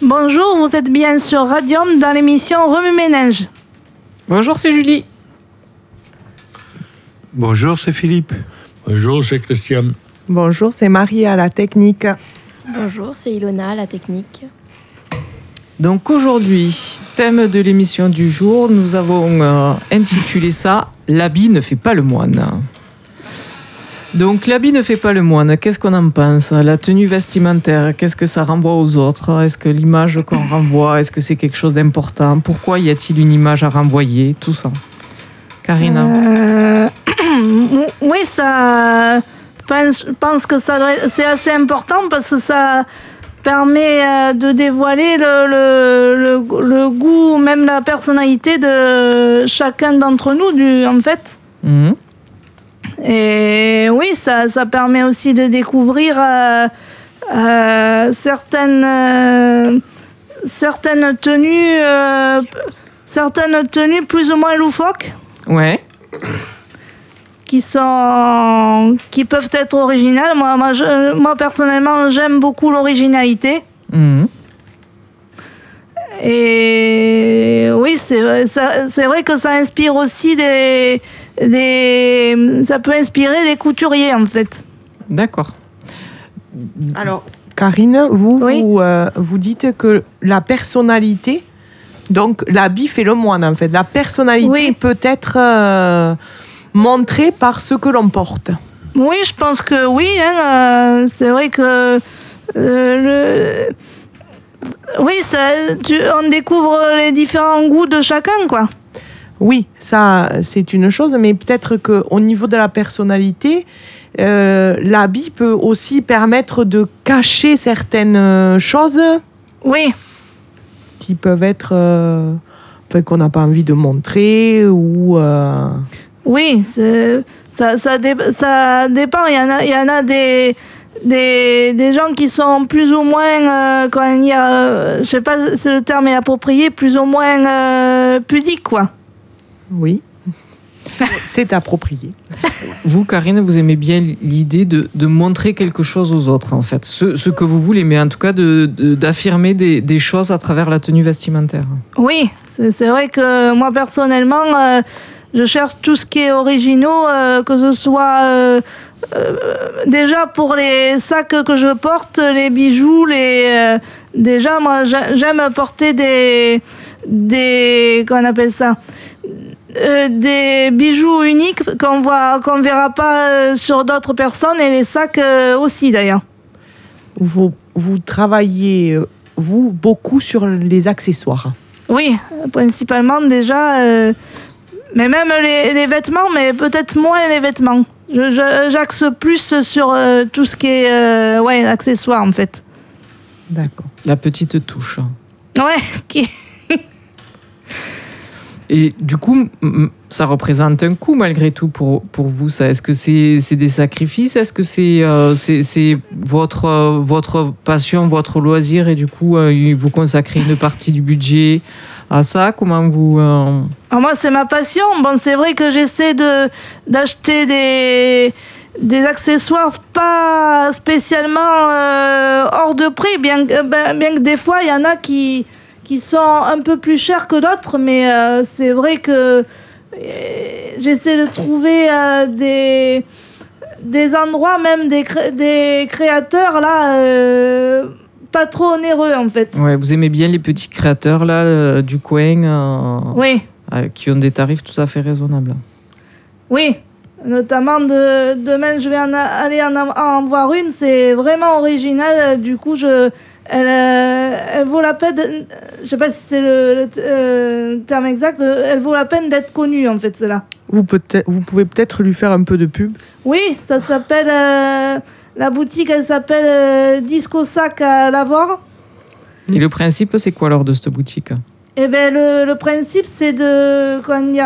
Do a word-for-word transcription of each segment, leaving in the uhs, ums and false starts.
Bonjour, vous êtes bien sur Radium dans l'émission Remue-Ménage. Bonjour, c'est Julie. Bonjour, c'est Philippe. Bonjour, c'est Christian. Bonjour, c'est Marie à la technique. Bonjour, c'est Ilona à la technique. Donc aujourd'hui, thème de l'émission du jour, nous avons euh, intitulé ça « L'habit ne fait pas le moine ». Donc l'habit ne fait pas le moine, qu'est-ce qu'on en pense ? La tenue vestimentaire, qu'est-ce que ça renvoie aux autres ? Est-ce que l'image qu'on renvoie, est-ce que c'est quelque chose d'important ? Pourquoi y a-t-il une image à renvoyer ? Tout ça. Karina ? euh... Oui, ça... Enfin, je pense que ça doit... c'est assez important parce que ça permet de dévoiler le, le, le, le goût, même la personnalité de chacun d'entre nous, du, en fait. Mmh. Et oui, ça, ça permet aussi de découvrir euh, euh, certaines, euh, certaines tenues, euh, certaines tenues plus ou moins loufoques. Ouais. Qui sont, qui peuvent être originales. Moi, moi, je, moi personnellement, j'aime beaucoup l'originalité. Mmh. Et oui, c'est, ça, c'est vrai que ça inspire aussi des, des, ça peut inspirer les couturiers en fait. D'accord. Alors, Karine, vous, oui. vous, euh, vous dites que la personnalité, donc l'habit fait le moine en fait. La personnalité oui. peut être euh, montrée par ce que l'on porte. Oui, je pense que oui. Hein, euh, c'est vrai que euh, le... oui, ça, tu, on découvre les différents goûts de chacun, quoi. Oui, ça, c'est une chose, mais peut-être qu'au niveau de la personnalité, euh, l'habit peut aussi permettre de cacher certaines choses. Oui. Qui peuvent être... Euh, enfin, qu'on n'a pas envie de montrer ou... Euh... Oui, c'est, ça, ça, dé, ça dépend. Il y en a, il y en a des... Des, des gens qui sont plus ou moins, euh, quand il y a, euh, je sais pas si le terme est approprié, plus ou moins euh, pudiques, quoi. Oui, c'est approprié. Vous, Karine, vous aimez bien l'idée de, de montrer quelque chose aux autres, en fait. Ce, ce que vous voulez, mais en tout cas de, de, d'affirmer des, des choses à travers la tenue vestimentaire. Oui, c'est, c'est vrai que moi, personnellement, euh, je cherche tout ce qui est originaux, euh, que ce soit... Euh, Euh, déjà pour les sacs que je porte, les bijoux, les euh, déjà moi j'aime porter des des qu'on appelle ça euh, des bijoux uniques qu'on voit qu'on verra pas sur d'autres personnes, et les sacs euh, aussi d'ailleurs. Vous vous travaillez vous beaucoup sur les accessoires. Oui, principalement déjà, euh, mais même les, les vêtements, mais peut-être moins les vêtements. Je, je, j'axe plus sur euh, tout ce qui est euh, ouais, accessoires, en fait. D'accord. La petite touche. Ouais. Qui... Et du coup, ça représente un coût malgré tout pour, pour vous, ça. Est-ce que c'est, c'est des sacrifices ? Est-ce que c'est, euh, c'est, c'est votre, euh, votre passion, votre loisir, et du coup, euh, vous consacrez une partie du budget à ça ? Comment vous... Euh... Alors moi, c'est ma passion. Bon, c'est vrai que j'essaie de, d'acheter des, des accessoires pas spécialement euh, hors de prix, bien, bien, bien que des fois, il y en a qui, qui sont un peu plus chers que d'autres, mais euh, c'est vrai que euh, j'essaie de trouver euh, des, des endroits, même des, cré- des créateurs, là... Euh, pas trop onéreux en fait. Ouais, vous aimez bien les petits créateurs là euh, du coin, euh, oui. euh, qui ont des tarifs tout à fait raisonnables. Oui, notamment de, demain je vais en a, aller en, en voir une, c'est vraiment original. Du coup, je, elle, euh, elle vaut la peine. De, je sais pas si c'est le, le euh, terme exact. Elle vaut la peine d'être connue en fait, celle-là. Vous, peut-être, vous pouvez peut-être lui faire un peu de pub. Oui, ça s'appelle. Euh, La boutique, elle s'appelle euh, Disco Sac à Lavore. Et le principe, c'est quoi alors de cette boutique ? Eh ben le, le principe, c'est de comment dire,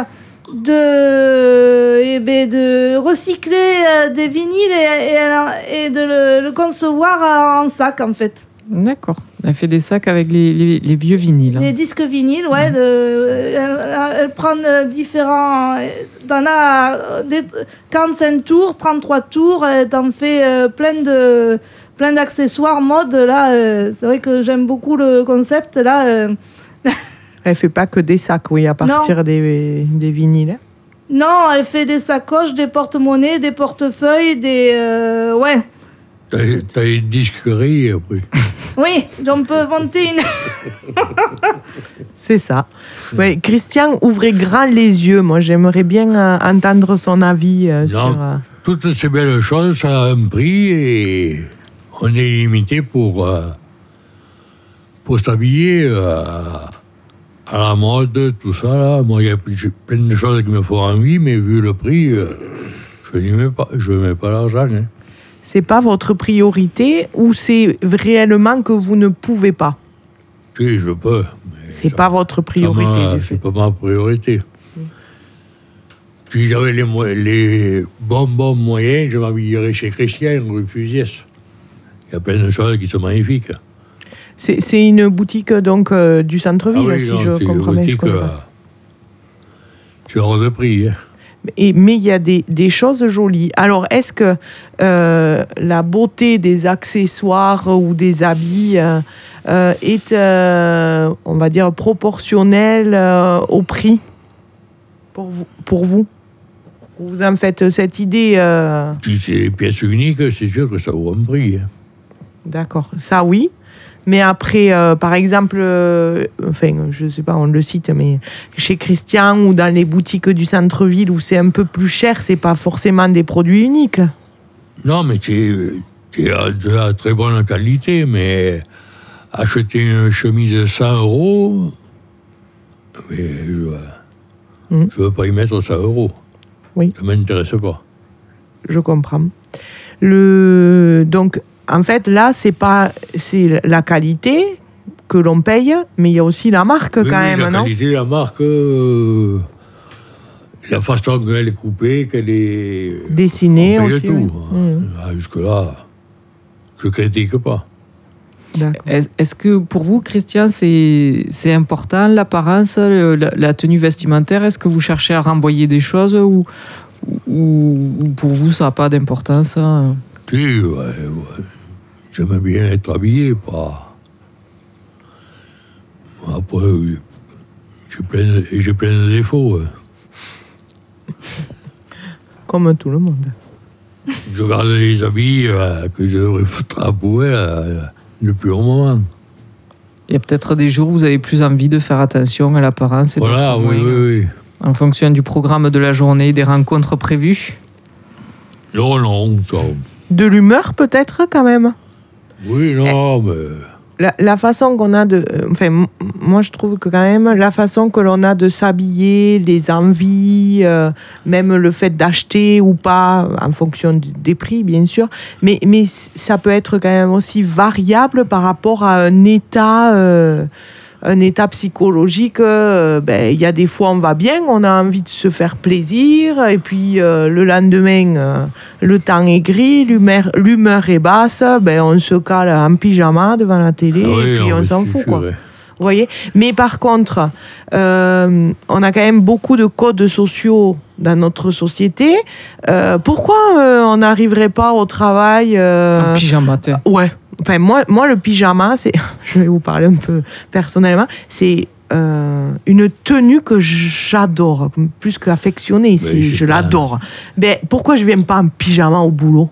de eh ben de recycler euh, des vinyles et, et, et de le, le concevoir en sac en fait. D'accord. Elle fait des sacs avec les, les, les vieux vinyles. Les disques vinyles, ouais. Mmh. De, elle, elle prend différents... T'en as des quarante-cinq tours, trente-trois tours, t'en fais euh, plein de, plein d'accessoires mode. Là, euh, c'est vrai que j'aime beaucoup le concept. Là, euh... Elle fait pas que des sacs, oui, à partir des, des vinyles. Non, elle fait des sacoches, des porte-monnaies, des portefeuilles, des... Euh, ouais. T'as, t'as une disquerie après. Oui, on peut monter une... C'est ça. Ouais, Christian, ouvrez grand les yeux. Moi, j'aimerais bien euh, entendre son avis euh, Non, sur... Euh... Toutes ces belles choses, ça a un prix et on est limité pour, euh, pour s'habiller euh, à la mode, tout ça. Là. Moi, il y a plein de choses qui me font envie, mais vu le prix, euh, je n'y mets pas, je mets pas l'argent. Hein. C'est pas votre priorité ou c'est réellement que vous ne pouvez pas? Si, je peux. C'est pas votre priorité, du fait. C'est pas ma priorité. Mm. Si j'avais les, mo- les bons, bons moyens, je m'habillerais chez Christian, rue Fusiès. Il y a plein de choses qui sont magnifiques. C'est, c'est une boutique donc euh, du centre-ville, ah oui, si non, je comprends bien. C'est une boutique, euh, c'est hors de prix. Hein. Et, mais il y a des, des choses jolies. Alors, est-ce que euh, la beauté des accessoires ou des habits euh, euh, est, euh, on va dire, proportionnelle euh, au prix pour vous, pour vous? Vous en faites cette idée euh... Si c'est des pièces uniques, c'est sûr que ça vaut un prix. Hein. D'accord, ça oui. Mais après, euh, par exemple, euh, enfin, je sais pas, on le cite, mais chez Christian ou dans les boutiques du centre-ville où c'est un peu plus cher, c'est pas forcément des produits uniques. Non, mais c'est, c'est de la très bonne qualité, mais acheter une chemise de cent euros, mais je, mmh. je veux pas y mettre cent euros. Oui. Ça m'intéresse pas. Je comprends. Le, donc, en fait, là, c'est pas, c'est la qualité que l'on paye, mais il y a aussi la marque, oui, quand oui, même, la non? La qualité, la marque, euh, la façon qu'elle est coupée, qu'elle est... dessinée aussi. Tout. Oui. Mmh. Jusque-là, je critique pas. Est-ce, est-ce que pour vous, Christian, c'est, c'est important, l'apparence, la, la tenue vestimentaire? Est-ce que vous cherchez à renvoyer des choses ou, ou, ou pour vous, ça n'a pas d'importance? Si, ouais, ouais. J'aime bien être habillé, pas... Après, j'ai plein de, j'ai plein de défauts. Hein. Comme tout le monde. Je garde les habits euh, que je devrais foutre à la poubelle euh, depuis un moment. Il y a peut-être des jours où vous avez plus envie de faire attention à l'apparence et voilà, oui, oui, oui. En fonction du programme de la journée, des rencontres prévues? Non, non, ça... De l'humeur, peut-être, quand même? Oui, non, mais... La, la façon qu'on a de... Euh, enfin, m- moi, je trouve que quand même, la façon que l'on a de s'habiller, les envies, euh, même le fait d'acheter ou pas, en fonction du, des prix, bien sûr, mais, mais ça peut être quand même aussi variable par rapport à un état... Euh, un état psychologique, euh, ben, y a des fois on va bien, on a envie de se faire plaisir, et puis euh, le lendemain, euh, le temps est gris, l'humeur, l'humeur est basse, ben, on se cale en pyjama devant la télé, ah oui, et puis non, on s'en fout. Quoi. Vous voyez ? Mais par contre, euh, on a quand même beaucoup de codes sociaux dans notre société. Euh, pourquoi euh, on n'arriverait pas au travail euh, en pyjama, t'es. Ouais. Enfin, moi, moi, le pyjama, c'est, je vais vous parler un peu personnellement, c'est euh, une tenue que j'adore, plus qu'affectionnée, c'est, je pas... l'adore. Mais pourquoi je ne viens pas en pyjama au boulot?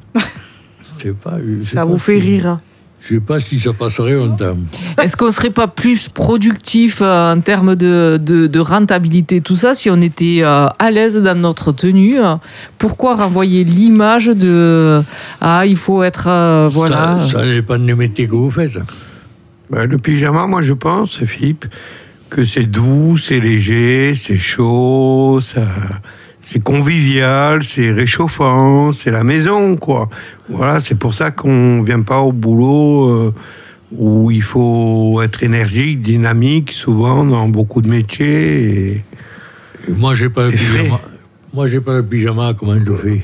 Je sais pas. Je sais ça pas vous fait si... rire? Je ne sais pas si ça passerait longtemps. Est-ce qu'on ne serait pas plus productif euh, en termes de, de, de rentabilité, tout ça, si on était euh, à l'aise dans notre tenue? Pourquoi renvoyer l'image de « Ah, il faut être... Euh, voilà ». Ça, ça dépend des métiers que vous faites. Ben, le pyjama, moi je pense, Philippe, que c'est doux, c'est léger, c'est chaud, ça... c'est convivial, c'est réchauffant, c'est la maison, quoi. Voilà, c'est pour ça qu'on ne vient pas au boulot euh, où il faut être énergique, dynamique, souvent dans beaucoup de métiers. Et... Et moi, j'ai pas de pyjama. Moi, j'ai pas de pyjama, comment je fais?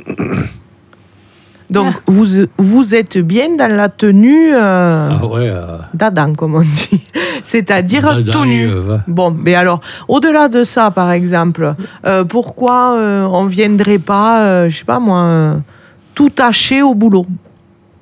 Donc, ah. vous, vous êtes bien dans la tenue euh, ah ouais, euh... d'Adam, comme on dit. C'est-à-dire tenue. Euh, bon, mais alors, au-delà de ça, par exemple, euh, pourquoi euh, on ne viendrait pas, euh, je sais pas moi, euh, tout taché au boulot?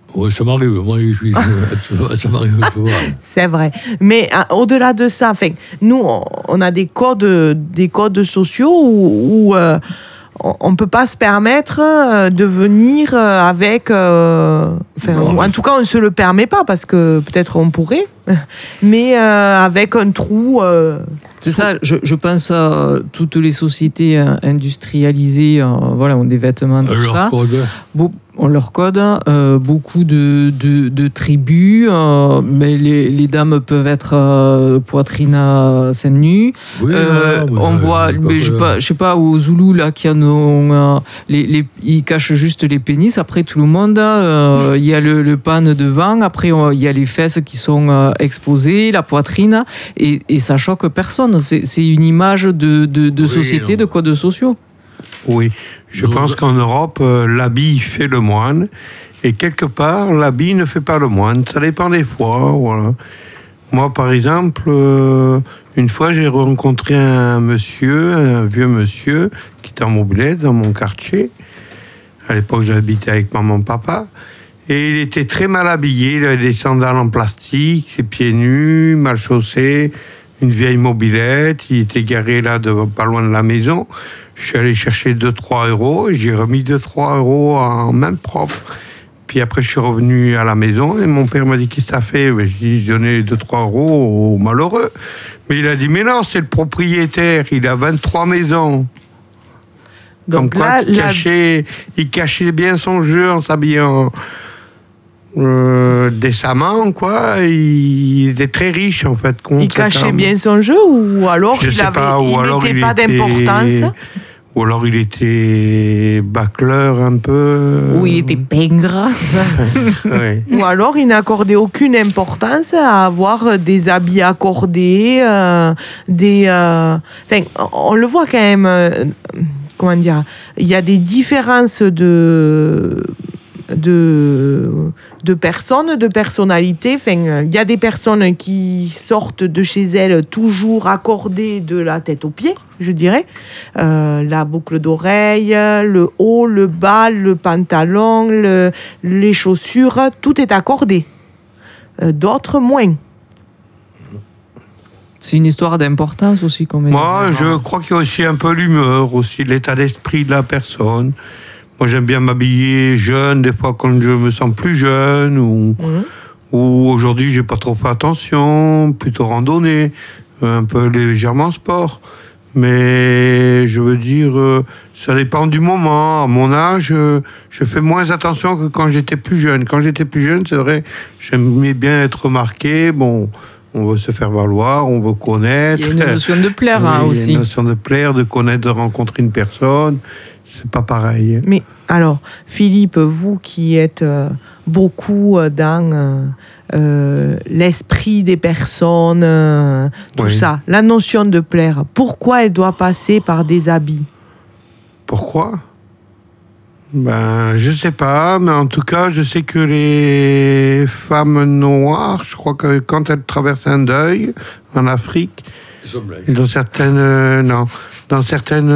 Oui, ça m'arrive. Moi, je suis, ça m'arrive souvent. C'est vrai. Mais euh, au-delà de ça, enfin, nous, on, on a des codes, des codes sociaux où, où euh, on ne peut pas se permettre euh, de venir euh, avec... Euh, enfin, Non. en tout cas, on ne se le permet pas parce que peut-être on pourrait, mais euh, avec un trou... Euh, C'est ça, je, je pense à toutes les sociétés euh, industrialisées, euh, voilà, ont des vêtements, tout Leur ça. code. Beau- on leur code, euh, beaucoup de, de, de tribus, euh, mais les, les dames peuvent être euh, poitrine à seins nus. Oui, Euh, voilà, mais, on euh, voit, c'est pas mais je sais que- pas, je sais pas, aux Zoulous là qui en ont, euh, les, les, ils cachent juste les pénis. Après tout le monde, euh, il y a le, le pan devant. Après on- il y a les fesses qui sont euh, exposées, la poitrine, et, et ça choque personne. C'est, c'est une image de, de, de Oui, société, non. de codes sociaux. Oui, je Donc- pense qu'en Europe, euh, l'habit fait le moine, et quelque part, l'habit ne fait pas le moine. Ça dépend des fois, voilà. Moi, par exemple, euh, une fois, j'ai rencontré un monsieur, un vieux monsieur, qui était en mobilette dans mon quartier. À l'époque, j'habitais avec maman, papa. Et il était très mal habillé. Il avait des sandales en plastique, les pieds nus, mal chaussés, une vieille mobilette. Il était garé là, de, pas loin de la maison. Je suis allé chercher deux trois euros et j'ai remis deux trois euros en main propre. Puis après, je suis revenu à la maison et mon père m'a dit « Qu'est-ce que ça fait ?» Ben, je dis « J'ai donné deux trois euros au malheureux. » Mais il a dit « Mais non, c'est le propriétaire, il a vingt-trois maisons. » Comme donc quoi, là, il, la- cachait, il cachait bien son jeu en s'habillant euh, décemment, quoi. Il était très riche, en fait. contre il cachait Tom. bien son jeu ou alors Je il sais avait, pas, ou il alors mettait il pas était- d'importance. Ou alors il était bâcleur un peu. Où il était pingre. Ouais. Ou alors il n'accordait aucune importance à avoir des habits accordés, euh, des. euh, Enfin, on le voit quand même. euh, comment dire? Il y a des différences de. De, de personnes, de personnalités. Enfin, il y a des personnes qui sortent de chez elles toujours accordées de la tête aux pieds, je dirais. Euh, la boucle d'oreille, le haut, le bas, le pantalon, le- les chaussures, tout est accordé. Euh, D'autres, moins. C'est une histoire d'importance aussi, quand même. Moi, je crois qu'il y a aussi un peu l'humeur, aussi l'état d'esprit de la personne. Moi, j'aime bien m'habiller jeune, des fois quand je me sens plus jeune, ou, Mhm. ou aujourd'hui, j'ai pas trop fait attention, plutôt randonnée, un peu légèrement sport. Mais je veux dire, euh, ça dépend du moment. À mon âge, euh, je fais moins attention que quand j'étais plus jeune. Quand j'étais plus jeune, c'est vrai, j'aimais bien être remarqué. Bon, on veut se faire valoir, on veut connaître. Il y a une notion de plaire hein, Oui, il y a aussi. une notion de plaire, de connaître, de rencontrer une personne. C'est pas pareil. Mais alors, Philippe, vous qui êtes euh, beaucoup euh, dans euh, euh, l'esprit des personnes, euh, tout Oui. ça, la notion de plaire, pourquoi elle doit passer par des habits? Pourquoi? Ben, je sais pas, mais en tout cas, je sais que les femmes noires, je crois que quand elles traversent un deuil en Afrique, Ils sont blancs. dans certaines, euh, non, dans certaines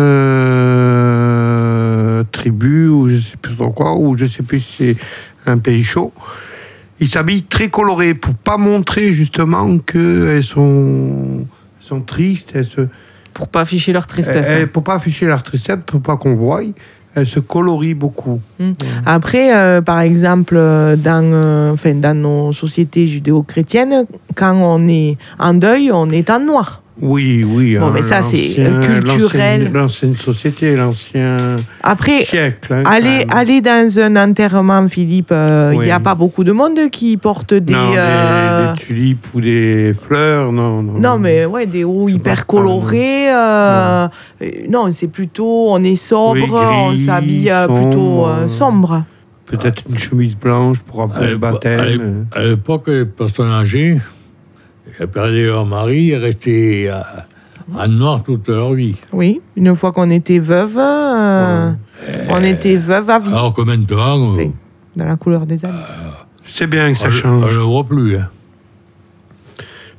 euh, tribus ou je sais plus trop quoi, ou je sais plus si c'est un pays chaud, ils s'habillent très colorés pour pas montrer justement qu'elles sont, sont tristes, elles se, Pour pas afficher leur tristesse. elles, pour pas afficher leur tristesse, pour pas qu'on voie, elles se colorient beaucoup. Après, euh, par exemple, euh, dans, euh, enfin, dans nos sociétés judéo-chrétiennes, quand on est en deuil, on est en noir. Oui, oui. Bon, hein, mais ça, c'est, l'ancien- euh, culturel. l'ancienne- L'ancienne société, l'ancien Après, siècle. hein, aller, quand même. aller dans un enterrement, Philippe, euh, il Oui. n'y a pas beaucoup de monde qui porte des... Non, des- euh, des, tulipes ou des fleurs, non. Non, Non, mais ouais, des hauts C'est hyper pas- colorés. euh, euh, Non, c'est plutôt, on est sobre, Oui, on gris, s'habille euh, sombre. plutôt euh, sombre. Peut-être une chemise blanche pour après À le l'épo- baptême. à l'ép- à l'époque, les personnes âgées, qui perdaient leur mari, elles restaient euh, en noir toute leur vie. Oui, une fois qu'on était veuve, euh, on était veuve à vie, Alors que maintenant, euh, Oui. dans la couleur des habits. C'est bien que ça on ne change. le voit plus. Hein.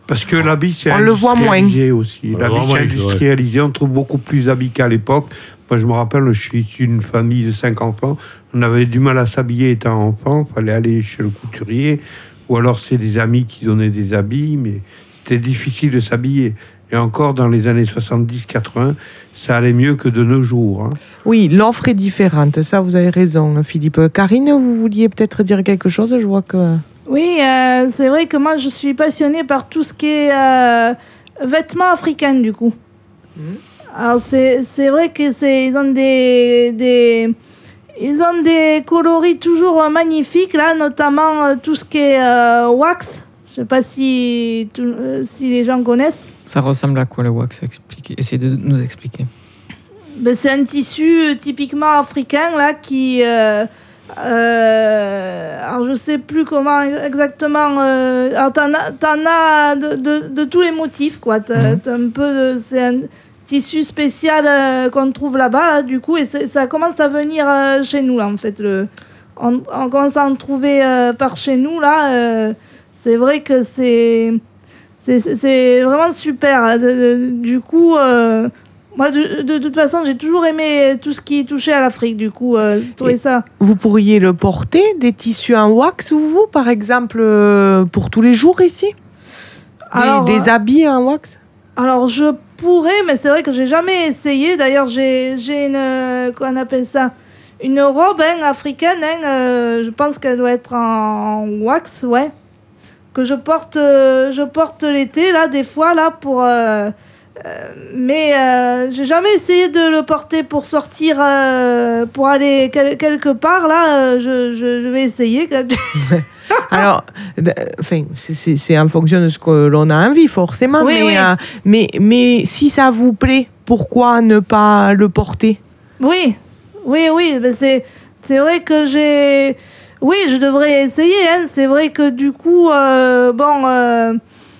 Parce que l'habit, c'est On le voit moins. industrialisé aussi. On le L'habit, voit c'est moins, industrialisé. On trouve beaucoup plus d'habits qu'à l'époque. Moi, je me rappelle, je suis issu d'une famille de cinq enfants. On avait du mal à s'habiller étant enfant. Il fallait aller chez le couturier. Ou alors, c'est des amis qui donnaient des habits. Mais c'était difficile de s'habiller. Et encore, dans les années soixante-dix quatre-vingts, ça allait mieux que de nos jours. Hein. Oui, l'offre est différente. Ça, vous avez raison, Philippe. Karine, vous vouliez peut-être dire quelque chose? Je vois que... Oui, euh, c'est vrai que moi, je suis passionnée par tout ce qui est euh, vêtements africains, du coup. Mmh. Alors, c'est, c'est vrai que c'est, ils ont des, des, ils ont des coloris toujours euh, magnifiques, là, notamment euh, tout ce qui est euh, wax. Je ne sais pas si, tout, euh, si les gens connaissent. Ça ressemble à quoi le wax? Expliquez. Essayez de nous expliquer. Ben, c'est un tissu euh, typiquement africain, là, qui... Euh, Euh, alors je sais plus comment exactement. Euh, alors t'en as, t'en as de, de, de tous les motifs quoi. T'as, mmh. t'as un peu de, c'est un tissu spécial euh, qu'on trouve là-bas là, du coup et ça commence à venir euh, chez nous là en fait. Le, on, on commence à en trouver euh, par chez nous là. Euh, c'est vrai que c'est c'est, c'est vraiment super. Hein, de, de, du coup. Euh, Moi, de, de, de toute façon, j'ai toujours aimé tout ce qui touchait à l'Afrique, du coup, euh, j'ai trouvé ça. Vous pourriez le porter, des tissus en wax, vous, par exemple, euh, pour tous les jours ici? Alors, Des, des habits en wax? Alors, je pourrais, mais c'est vrai que j'ai jamais essayé. D'ailleurs, j'ai, j'ai une... Quoi on appelle ça? Une robe hein, africaine, hein, euh, je pense qu'elle doit être en wax, ouais. Que je porte, euh, je porte l'été, là, des fois, là, pour... Euh, Euh, mais euh, j'ai jamais essayé de le porter pour sortir, euh, pour aller quel- quelque part. Là, euh, je, je, je vais essayer. Alors, enfin, c'est, c'est, c'est en fonction de ce que l'on a envie, forcément. Oui, mais, oui. Euh, mais, mais si ça vous plaît, pourquoi ne pas le porter? Oui, oui, oui. Mais c'est, c'est vrai que j'ai... Oui, je devrais essayer. Hein. C'est vrai que du coup, euh, bon... Euh...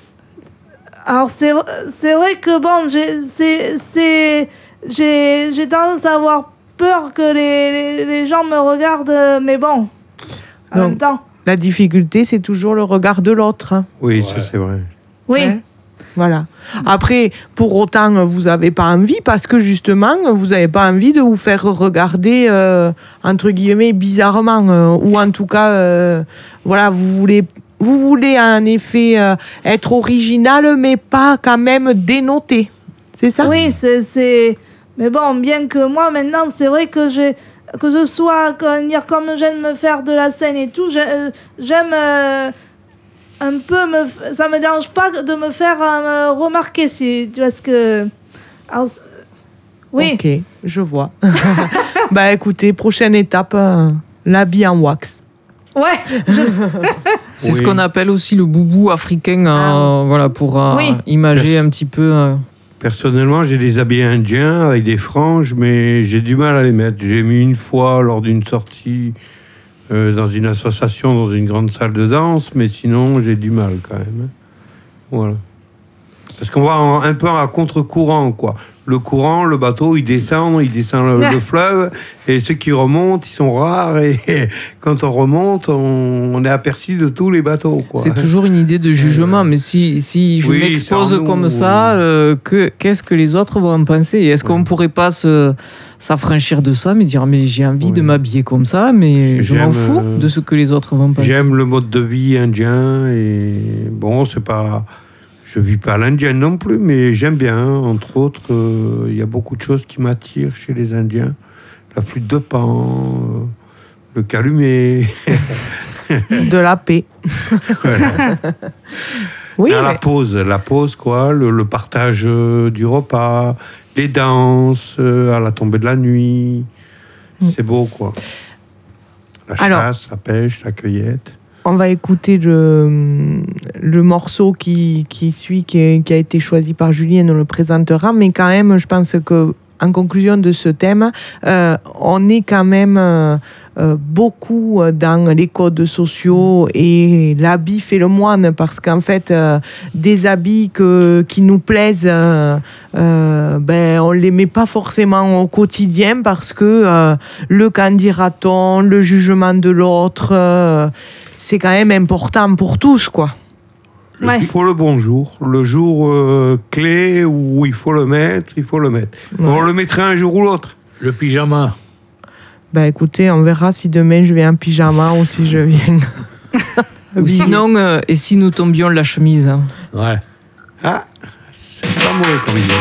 Alors, c'est, c'est vrai que, bon, j'ai, c'est, c'est, j'ai, j'ai tendance à avoir peur que les, les, les gens me regardent, mais bon, en Donc, même temps. La difficulté, c'est toujours le regard de l'autre. Hein. Oui, Ouais. ça c'est vrai. Oui. Ouais. Voilà. Après, pour autant, vous n'avez pas envie, parce que justement, vous n'avez pas envie de vous faire regarder, euh, entre guillemets, bizarrement. Euh, ou en tout cas, euh, voilà, vous voulez... Vous voulez en effet euh, être original, mais pas quand même dénoté. C'est ça? Oui, c'est, c'est... Mais bon, bien que moi, maintenant, c'est vrai que, j'ai... que je sois, dire, comme j'aime me faire de la scène et tout, j'aime euh, un peu... Me... Ça me dérange pas de me faire euh, remarquer, si tu vois ce que... Alors, oui. Ok, je vois. Bah écoutez, prochaine étape, euh, l'habit en wax. Ouais. Je... C'est Oui. ce qu'on appelle aussi le boubou africain, euh, Ah. voilà, pour euh, Oui. imager un petit peu. Euh... Personnellement, j'ai des habits indiens avec des franges, mais j'ai du mal à les mettre. J'ai mis une fois lors d'une sortie euh, dans une association, dans une grande salle de danse, mais sinon, j'ai du mal quand même. Voilà. Parce qu'on va en- un peu à contre-courant, quoi. Le courant, le bateau, il descend, il descend le, le fleuve, et ceux qui remontent, ils sont rares, et quand on remonte, on, on est aperçu de tous les bateaux, quoi. C'est toujours une idée de jugement, mais si, si je Oui, m'expose c'est en nous, comme oui. ça, euh, que, qu'est-ce que les autres vont en penser? Et est-ce qu'on ne pourrait pas se, s'affranchir de ça, mais dire mais j'ai envie Oui. de m'habiller comme ça, mais je m'en J'aime, fous euh, de ce que les autres vont penser? J'aime le mode de vie indien, et bon, c'est pas... Je vis pas à l'indienne non plus, mais j'aime bien. Entre autres, euh, il y a beaucoup de choses qui m'attirent chez les Indiens. La flûte de Pan, euh, le calumet. De la paix. Voilà. Oui, Ah, la mais- pause, la pause, quoi. Le, le partage euh, du repas, les danses euh, à la tombée de la nuit. Mm. C'est beau, quoi. La Alors- chasse, la pêche, la cueillette. on va écouter le, le morceau qui, qui suit, qui, est- qui a été choisi par Julien, on le présentera, mais quand même, je pense que en conclusion de ce thème, euh, on est quand même euh, euh, beaucoup dans les codes sociaux et l'habit fait le moine, parce qu'en fait, euh, des habits que, qui nous plaisent, euh, euh, ben, on ne les met pas forcément au quotidien, parce que euh, le qu'en dira-t-on, le jugement de l'autre, euh, c'est quand même important pour tous, quoi. Ouais. Il faut le bon jour. Le jour euh, clé où il faut le mettre, il faut le mettre. Ouais. On le mettrait un jour ou l'autre. Le pyjama. Bah écoutez, on verra si demain je viens en pyjama ou si je viens. Ou sinon, euh, et si nous tombions la chemise hein. Ouais. Ah, c'est pas mauvais comme idée.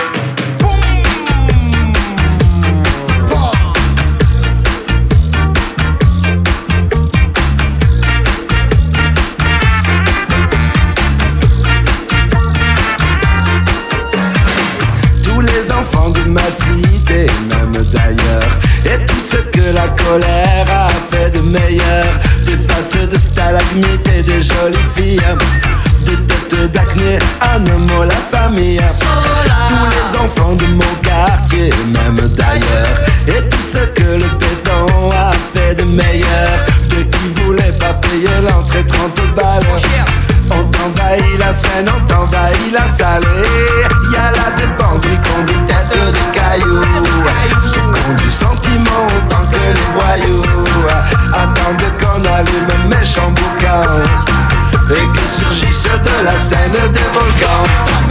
Tous les enfants de ma cité, même d'ailleurs, et tout ce que la colère a fait de meilleur, des faces de stalagmites et de jolies filles, des têtes d'acné, un mot la famille. Tous les enfants de mon quartier, même d'ailleurs, et tout ce que le béton a fait de meilleur, de qui voulait pas payer l'entrée trente balles. On t'envahit la Seine, on t'envahit la Salée. Y'a là des banderies qui ont des têtes de cailloux, ceux qui ont du sentiment autant que les voyous, attendent qu'on allume un méchant boucan et que surgissent de la Seine des volcans.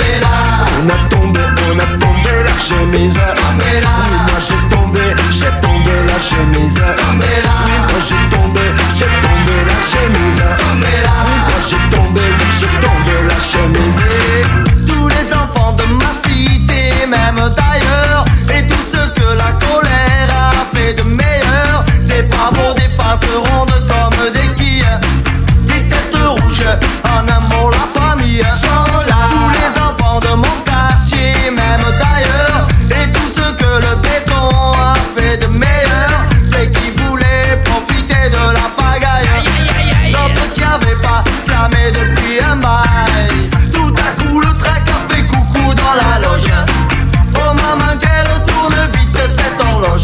On a tombé, on a tombé la chemise. Oui, moi j'ai tombé, j'ai tombé la chemise. Oui, moi j'ai tombé, j'ai tombé la chemise. Oui, moi j'ai tombé, oui, j'ai tombé la chemise. Tous les enfants de ma cité, même d'ailleurs, et tout ce que la colère a fait de meilleur, des pavots, des faces rondes comme des quilles, des têtes rouges, en un mot la famille. Tous les enfants de mon quartier, même d'ailleurs, et tout ce que le béton a fait de meilleur, dès qu'ils voulaient profiter de la pagaille, d'autres qui avaient pas slamé depuis un bail. Tout à coup le trac a fait coucou dans la loge. Oh maman qu'elle tourne vite cette horloge.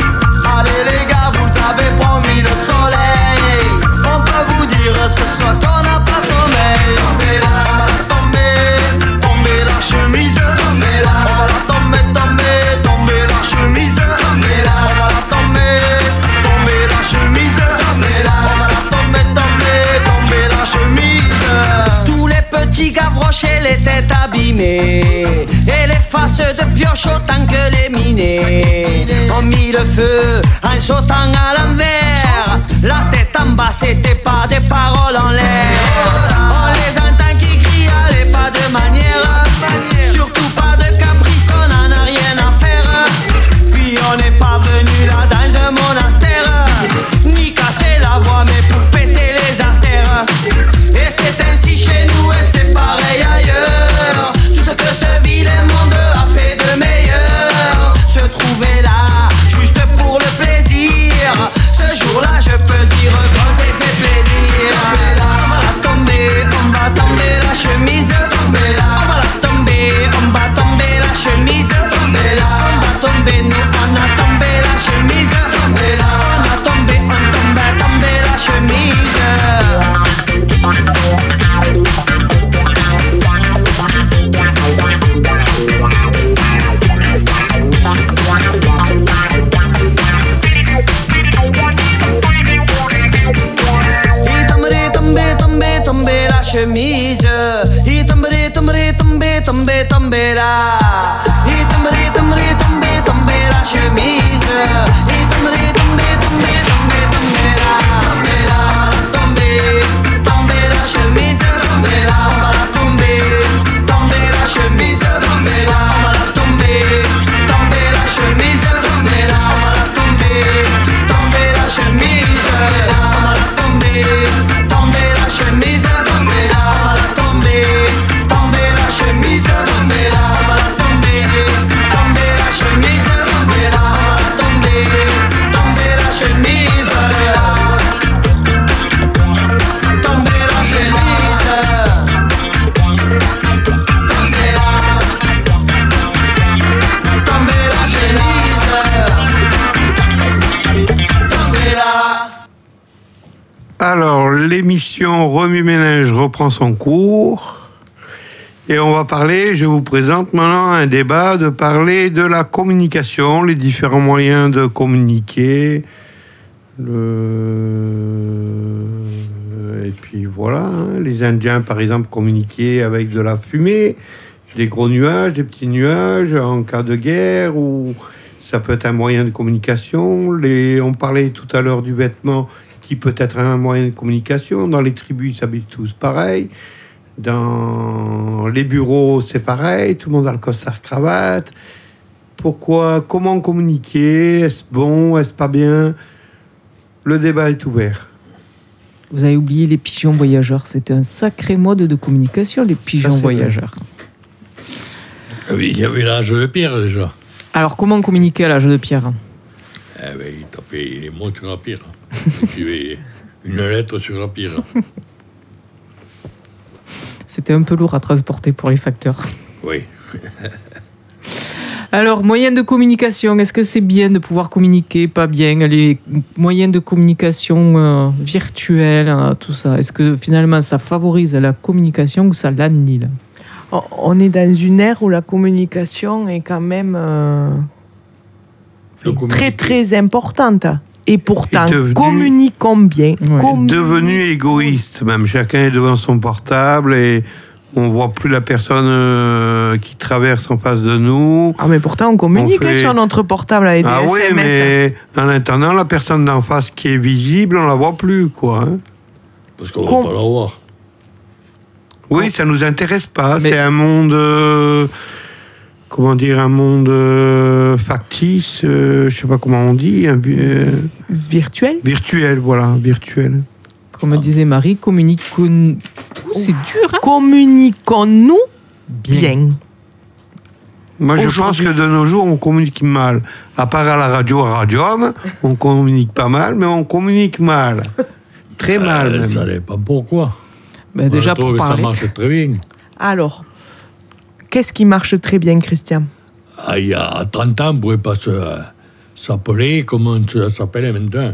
Allez les gars, vous avez promis le soleil. On peut vous dire ce soir qu'on n'a pas sommeil. On va la tomber, tomber la chemise. On va la tomber, tomber, tomber la chemise. On va la tomber, tomber la chemise. On va la tomber, tomber, tomber la chemise. Tous les petits gavroches et les têtes abîmées, et les faces de pioche autant que les minés, ont mis le feu en sautant à l'envers. La tête en bas, c'était pas des paroles en l'air. On les entend qui crient, allez pas de manière, surtout pas de caprice, on en a rien à faire. Puis on n'est pas venu là dans un monastère, ni casser la voix mais pour péter les artères. Et c'est ainsi chez nous et c'est pareil ailleurs. Tout ce que ce vilain monde a fait de meilleur, se trouver là juste pour le plaisir. Ce jour-là je peux dire qu'on s'est fait plaisir. On va la tomber, on va tomber la chemise. On va la tomber, on va tomber la chemise. On va tomber, nous on a tombé la chemise. On a tombé, on tombe, tombé la chemise. Il tomberait, tomber, tomber, tomber la chemise. Il tomberait, tomberait, tomber, tomber, tomber là. Il tomberait, tomberait, tomber, tomber la chemise. Il tomberait, tomber, tomber, tomber, tomber là. Tomber là, tomber, tomber la chemise. Tomber là, on va la tomber, tomber la chemise. Tomber là, on va la tomber, tomber la chemise. Tomber là, on va la tomber, tomber la chemise. On va la tomber, tomber la chemise. Tomber là, on va la tomber, tomber la chemise. Tomber là, on va la tomber, tomber la chemise. Tomber là, on va la tomber, tomber la chemise. Tomber la chemise. Tomber là, tomber la chemise. Tomber là. Alors, l'émission Remue-Ménage reprend son cours. Et on va parler, je vous présente maintenant un débat de parler de la communication, les différents moyens de communiquer, le... et puis voilà, hein. Les Indiens, par exemple, communiquaient avec de la fumée, des gros nuages, des petits nuages, en cas de guerre, ou ça peut être un moyen de communication. Les, on parlait tout à l'heure du vêtement, qui peut être un moyen de communication. Dans les tribus, ils s'habillent tous pareil. Dans les bureaux, c'est pareil. Tout le monde a le costard-cravate. Pourquoi? Comment communiquer? Est-ce bon? Est-ce pas bien? Le débat est ouvert. Vous avez oublié les pigeons voyageurs. C'était un sacré mode de communication, les pigeons Ça, voyageurs. Oui, il y avait l'âge de pierre déjà. Alors, comment communiquer à l'âge de pierre? Eh ben, il tapait les mots sur la pierre. Il écrivait une lettre sur la pierre. C'était un peu lourd à transporter pour les facteurs. Oui. Alors, moyens de communication, est-ce que c'est bien de pouvoir communiquer, pas bien? Les moyens de communication euh, virtuels, euh, tout ça, est-ce que finalement ça favorise la communication ou ça l'annule? On est dans une ère où la communication est quand même euh, très très importante. Et pourtant, Est devenu- communiquons bien. Ouais. communiquons- Devenu égoïste, même. Chacun est devant son portable et on voit plus la personne euh, qui traverse en face de nous. Ah, mais pourtant, on communique On fait- sur notre portable avec des Ah oui, S M S. mais en attendant, la personne d'en face qui est visible, on la voit plus, quoi. hein. Parce qu'on ne Com- va pas la voir. Oui, ça nous intéresse pas. Mais- C'est un monde, euh, comment dire, un monde euh, factice. euh, je sais pas comment on dit, un, bu- euh, Virtuel. virtuel, voilà, virtuel. Comme disait Marie, communiquons... Ouh, c'est dur, hein? Communiquons-nous bien. Moi, je pense Aujourd'hui- que de nos jours, on communique mal. À part à la radio, à Radium, on communique pas mal, mais on communique mal. Très mal, Euh, même. ça dépend pourquoi. Ben, Moi, déjà je trouve pour que parler. ça marche très bien. Alors, qu'est-ce qui marche très bien, Christian? Ah, il y a trente ans, on ne pouvait pas se, euh, s'appeler comme on se- s'appelait maintenant.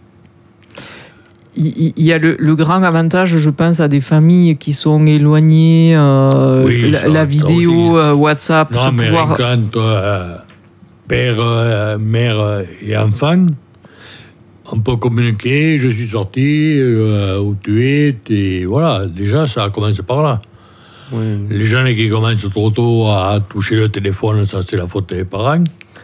Il il y a le, le grand avantage, je pense, à des familles qui sont éloignées, euh, Oui, la, ça, la ça vidéo, aussi. euh, WhatsApp, Non, se mais pouvoir... quand euh, père, euh, mère euh, et enfant, on peut communiquer, je suis sorti, euh, où tu es, et voilà, déjà ça a commencé par là. Oui. Les gens qui commencent trop tôt à toucher le téléphone, ça c'est la faute des parents.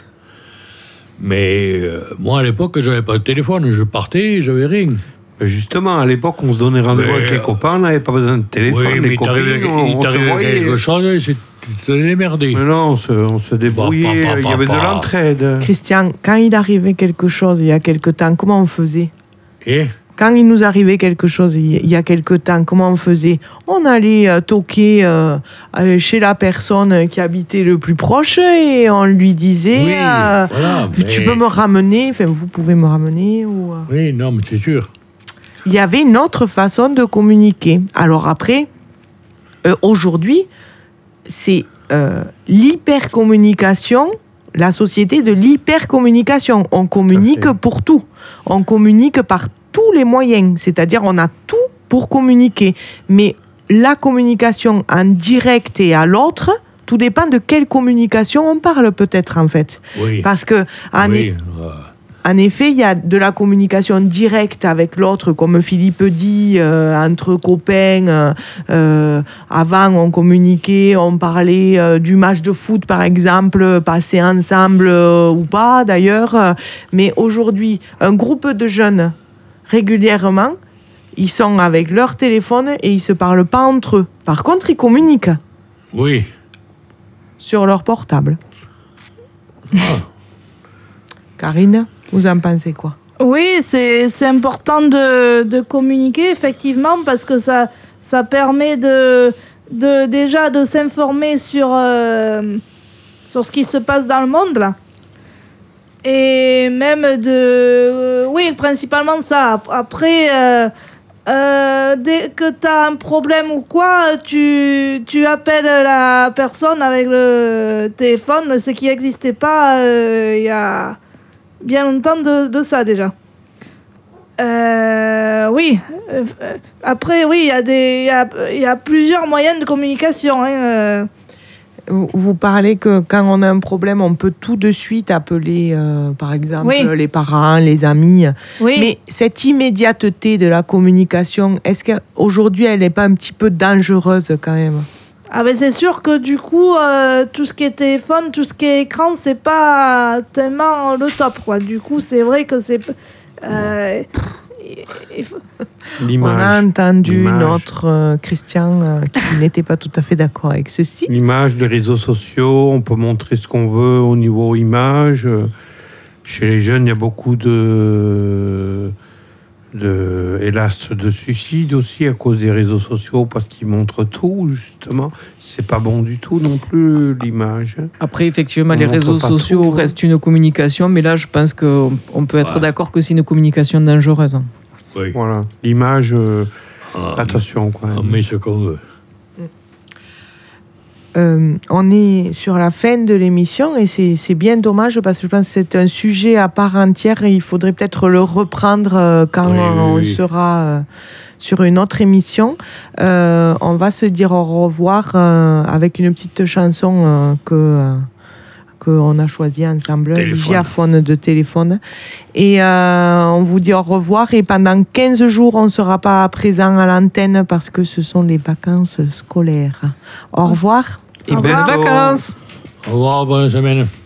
Mais euh, moi à l'époque, j'avais pas de téléphone, je partais, j'avais rien. Mais justement, à l'époque, on se donnait rendez-vous Mais, avec les euh, copains, on n'avait pas besoin de téléphone. Oui, les mais il copines, t'arrivait on, il on se t'arrivait voyait. quelque chose, c'est- tu te démerdais. Mais non, on se, on se débrouillait, Bah, bah, bah, il y avait de bah. l'entraide. Christian, quand il arrivait quelque chose il y a quelque temps, comment on faisait? Et Quand il nous arrivait quelque chose il il y a quelque temps, comment on faisait? On allait euh, toquer euh, euh, chez la personne qui habitait le plus proche et on lui disait oui, euh, voilà, tu mais- peux me ramener, enfin vous pouvez me ramener ou euh. Oui, non, mais c'est sûr. Il y avait une autre façon de communiquer. Alors après, euh, aujourd'hui, c'est euh, l'hypercommunication, la société de l'hypercommunication. On communique Tout à fait. pour tout. On communique par tous les moyens. C'est-à-dire, on a tout pour communiquer. Mais la communication en direct et à l'autre, tout dépend de quelle communication on parle peut-être en fait. Oui. Parce que en oui, euh, en effet, il y a de la communication directe avec l'autre, comme Philippe dit, euh, entre copains. Euh, euh, avant, on communiquait, on parlait euh, du match de foot, par exemple, passer ensemble euh, ou pas, d'ailleurs. Euh, Mais aujourd'hui, un groupe de jeunes, régulièrement, ils sont avec leur téléphone et ils ne se parlent pas entre eux. Par contre, ils communiquent oui. sur leur portable. Karine, vous en pensez quoi? Oui, c'est c'est important de, de communiquer, effectivement, parce que ça, ça permet de, de, déjà de s'informer sur, euh, sur ce qui se passe dans le monde, là. Et même de... euh, oui, principalement ça. Après, euh, euh, dès que tu as un problème ou quoi, tu, tu appelles la personne avec le téléphone, ce qui n'existait pas euh, il y a bien longtemps de, de ça déjà. Euh, oui. Euh, Après, oui, il y a des, il y a, il y a plusieurs moyens de communication. Hein. euh. Vous vous parlez que quand on a un problème, on peut tout de suite appeler, euh, par exemple, Oui. les parents, les amis. Oui. Mais cette immédiateté de la communication, est-ce qu'aujourd'hui, elle n'est pas un petit peu dangereuse quand même? Ah ben c'est sûr que du coup, euh, tout ce qui est téléphone, tout ce qui est écran, c'est pas tellement le top, quoi. Du coup, c'est vrai que c'est... Euh, il faut- On a L'image. entendu L'image. notre euh, Christian euh, qui n'était pas tout à fait d'accord avec ceci. L'image, les réseaux sociaux, on peut montrer ce qu'on veut au niveau image. Chez les jeunes, il y a beaucoup de, de hélas, de suicides aussi à cause des réseaux sociaux parce qu'ils montrent tout, justement. C'est pas bon du tout non plus, l'image. Après, effectivement, On les montre réseaux pas sociaux tout, hein. restent une communication, mais là, je pense qu'on on peut être Ouais. d'accord que c'est une communication dangereuse. Oui. Voilà. L'image, euh, Ah, attention, quand on même. met ce qu'on veut. Euh, on est sur la fin de l'émission et c'est c'est bien dommage parce que je pense que c'est un sujet à part entière et il faudrait peut-être le reprendre euh, quand Oui, oui, on oui. sera euh, sur une autre émission. Euh, on va se dire au revoir euh, avec une petite chanson euh, que euh, qu'on a choisie ensemble, Téléphone. Giaphone de Téléphone. Et euh, on vous dit au revoir et pendant quinze jours, on ne sera pas présent à l'antenne parce que ce sont les vacances scolaires. Au revoir. Et Au bonnes revoir. vacances! Au revoir, bonne semaine.